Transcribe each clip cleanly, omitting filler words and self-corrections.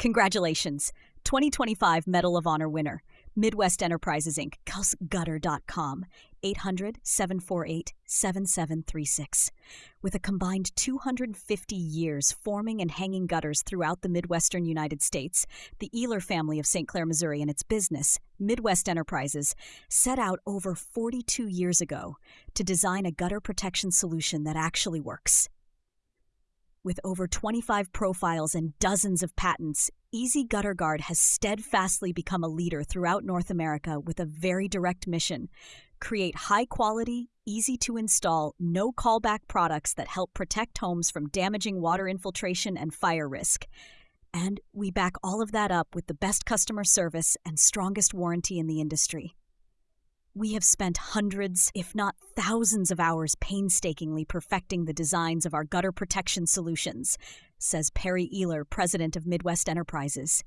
Congratulations! 2025 Medal of Honor winner, Midwest Enterprises Inc., CusGutter.com, 800-748-7736. With a combined 250 years forming and hanging gutters throughout the Midwestern United States, the Ehler family of St. Clair, Missouri, and its business, Midwest Enterprises, set out over 42 years ago to design a gutter protection solution that actually works. With over 25 profiles and dozens of patents, Easy Gutter Guard has steadfastly become a leader throughout North America with a very direct mission: create high-quality, easy-to-install, no-callback products that help protect homes from damaging water infiltration and fire risk. And we back all of that up with the best customer service and strongest warranty in the industry. We have spent hundreds, if not thousands of hours painstakingly perfecting the designs of our gutter protection solutions, says Perry Ehler, president of Midwest Enterprises.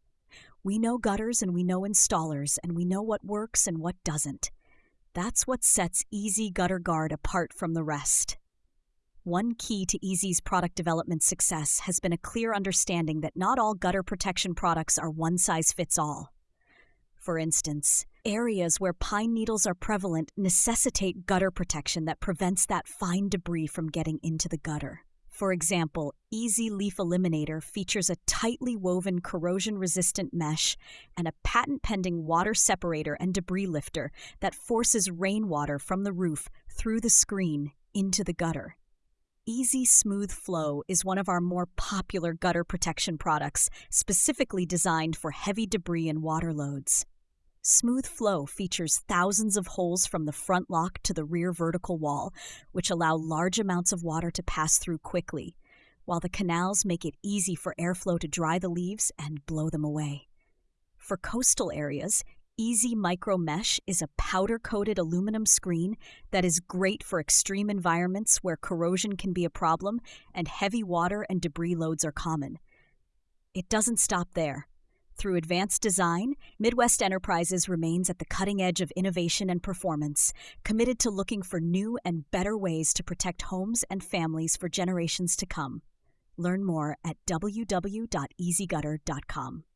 We know gutters and we know installers, and we know what works and what doesn't. That's what sets Easy Gutter Guard apart from the rest. One key to Easy's product development success has been a clear understanding that not all gutter protection products are one-size-fits-all. For instance, areas where pine needles are prevalent necessitate gutter protection that prevents that fine debris from getting into the gutter. For example, Easy Leaf Eliminator features a tightly woven corrosion-resistant mesh and a patent-pending water separator and debris lifter that forces rainwater from the roof through the screen into the gutter. Easy Smooth Flow is one of our more popular gutter protection products, specifically designed for heavy debris and water loads. Smooth Flow features thousands of holes from the front lock to the rear vertical wall, which allow large amounts of water to pass through quickly, while the canals make it easy for airflow to dry the leaves and blow them away. For coastal areas, Easy Micro Mesh is a powder-coated aluminum screen that is great for extreme environments where corrosion can be a problem and heavy water and debris loads are common. It doesn't stop there. Through advanced design, Midwest Enterprises remains at the cutting edge of innovation and performance, committed to looking for new and better ways to protect homes and families for generations to come. Learn more at www.easygutter.com.